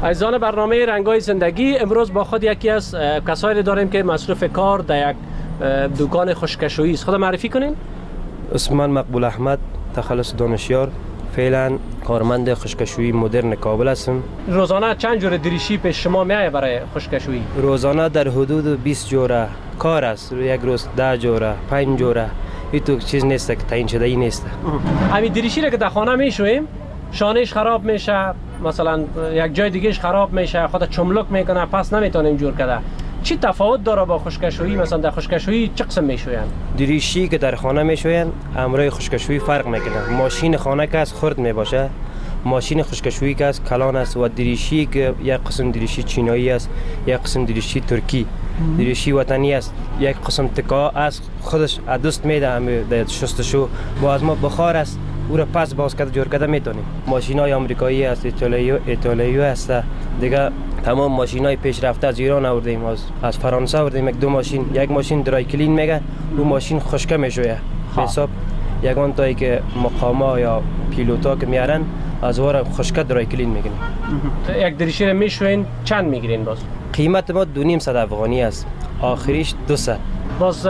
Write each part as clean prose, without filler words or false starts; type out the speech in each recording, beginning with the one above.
عزیزان برنامه رنگای زندگی، امروز با خود یکی از کسایی داریم که مصروف کار در یک دکان خشکشویی است. خود معرفی کنین؟ اسم من مقبول احمد، تخلص دانشیار، فعلا کارمند خشکشویی مدرن کابل هستم. روزانه چند جور دریشی پیش شما میایه برای خشکشویی؟ روزانه در حدود 20 جوره کار است. یک روز 10 جوره، 5 جوره. این تو چیز نیست که تعیین شده ای نیست. همین دریشی را که در خانه میشویم شانهش خراب میشه، مثلا یک جای دیگهش خراب میشه، خود چملک میکنه، پس نمیتونیم جور کرده. چی تفاوت داره با خشکشویی؟ مثلا در خشکشویی چه قسم میشوین؟ دریشی که در خانه میشوین امرای خشکشویی فرق میکنه. ماشین خانه که از خرد میباشه، ماشین خشکشویی که از کلان است، و دریشی که یک قسم دریشی چینایی است، یک قسم دریشی ترکی. دریشی وطنی است، یک قسم تکا است، خودش دست میده همه در شستشو، باز ما بخار است او را پس باز کرده جور کرده میتونیم. ماشینای آمریکایی است، ایتالیایی است دیگه. تمام ماشینای پیشرفته از ایران آوردیم، از فرانسه آوردیم. یک ماشین درای کلین میگه، اون ماشین خشکه میشویه. به حساب یگان تایی که مقاما یا پیلوتا که میارن از واره خشکه درای کلین میگن. یک دریشی رو میشوین چند میگیرین باز؟ قیمت ما 2.5 افغانی است، آخریش 200. باز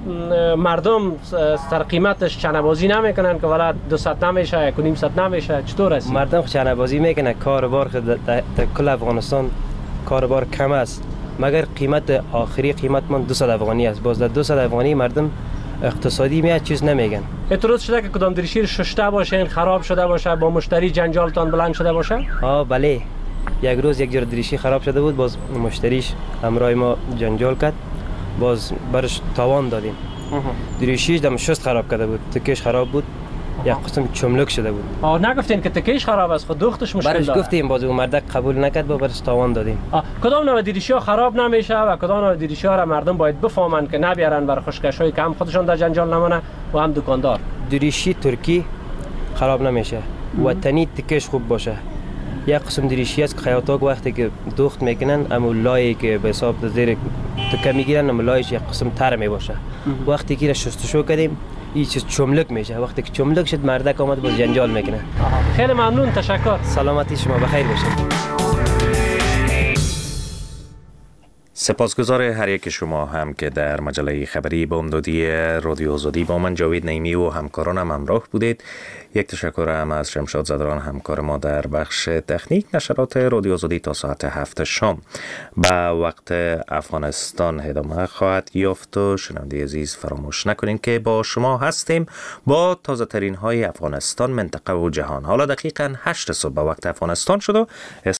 مردم سر قیمتش چنه‌بازی نمیکنن که ولی 200 نمیشه، 1.5 نمیشه، چطور است؟ مردم چنه‌بازی میکنه. کاروبار در کل افغانستان کاروبار کم است، مگر قیمت آخری قیمت من 200 افغانی است. باز در 200 افغانی مردم اقتصادی میاد چیز نمیگن. اعتراض شده که کدام دریشی ششته باشه، خراب شده باشه، با مشتری جنجالتان بلند شده باشه؟ بله، یک روز یک جور دریشی خراب شده بود، باز مشتریش همراه ما جنجال کرد، باز برش تاوان دادیم. دریشیش دم شست خراب کرده بود، تکش خراب بود، یک قسم چملک شده بود. نگفتین که تکش خراب است، خود دوختش مشکل داره؟ برش گفتیم، باز اون مرد قبول نکرد، با برش تاوان دادیم. کدام نوع دریشی ها خراب نمیشه و کدام نوع دریشی ها را مردم باید بفهمن که نبیارن برای خشکشویی که هم خودشان در جنجال نمونه و هم دکاندار؟ دریشی ترکی خراب نمیشه، وطنی تکش خوب باشه. یک قسم دریشی است که خیاطا وقتی که دوخت میکنن، اما لایی که به حساب زیر تکه میگیرن، اما لایش یک قسم تر میباشه. وقتی که شستشو کردیم این چیز چملک میشه. وقتی که چملک شد مردک آمد باز جنجال میکنه. خیلی ممنون، تشکر. سلامتی شما بخیر باشه. سپاسگزار هر یک شما هم که در مجله خبری بامدادی رادیو آزادی با من جاوید نعیمی و همکارانم همراه بودید. یک تشکر هم از شمشاد زدران همکار ما در بخش تکنیک. نشرات رادیو آزادی تا ساعت 7 شام به وقت افغانستان ادامه خواهد یافت و شنونده عزیز فراموش نکنید که با شما هستیم با تازه ترین های افغانستان، منطقه و جهان. حالا دقیقاً 8 صبح به وقت افغانستان شد و